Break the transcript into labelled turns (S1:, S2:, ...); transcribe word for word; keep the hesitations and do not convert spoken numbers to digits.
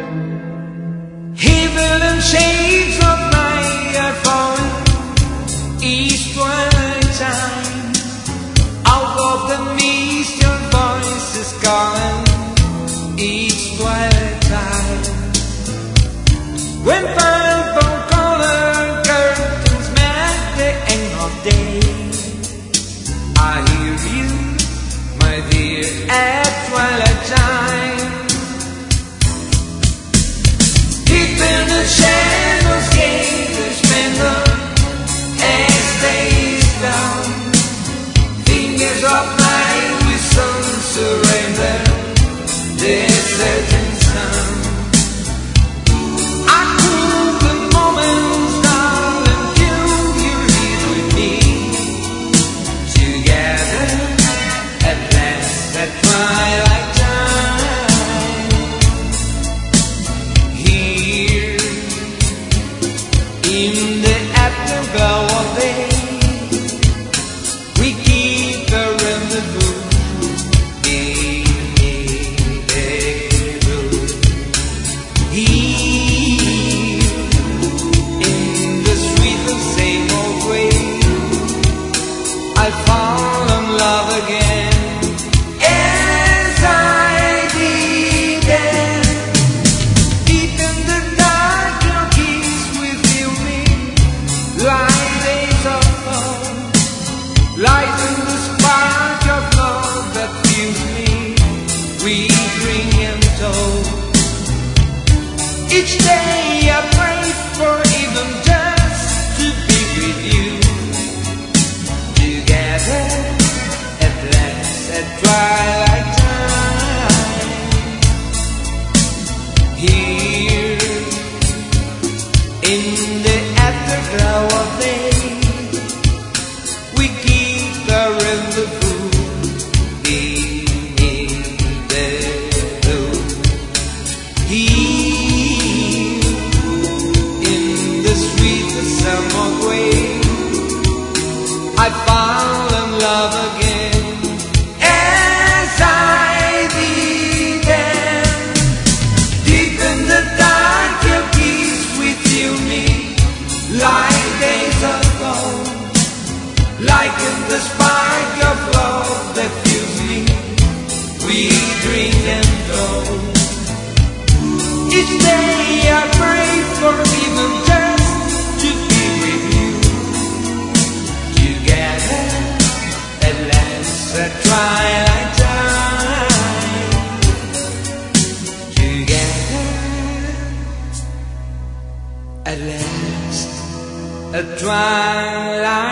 S1: Heaven and shades of night are falling, east twilight time. Out of the mist your voice is calling, each twilight time. When purple colored curtains match the end of day, I hear you, my dear, at twilight time. Deep in the shadows came the splendor as days down. Fingers of night with sun surrender their certain sound. I cool the moments down until you're here with me. Together at last at twilight time. Here in the afterglow of day, we keep the rendezvous in the road. Here in the sweet and same old way, I fall in love again as I did then. Deep in the dark your kiss will fill me like days of love. Light in the spark of love that fills me, we bring and told. Each day I pray for even just to be with you. Together at last at twilight time. Here in the afterglow of day, we keep the rendezvous beneath the road. Here in the sweet summer way, I fall in love again as I did then. Deep in the dark your kiss will fill me like days ago. Like in the spark of love that fills me, we drink and go. Each day I pray for even just to be with you. Together at last at twilight time. Together at last at twilight.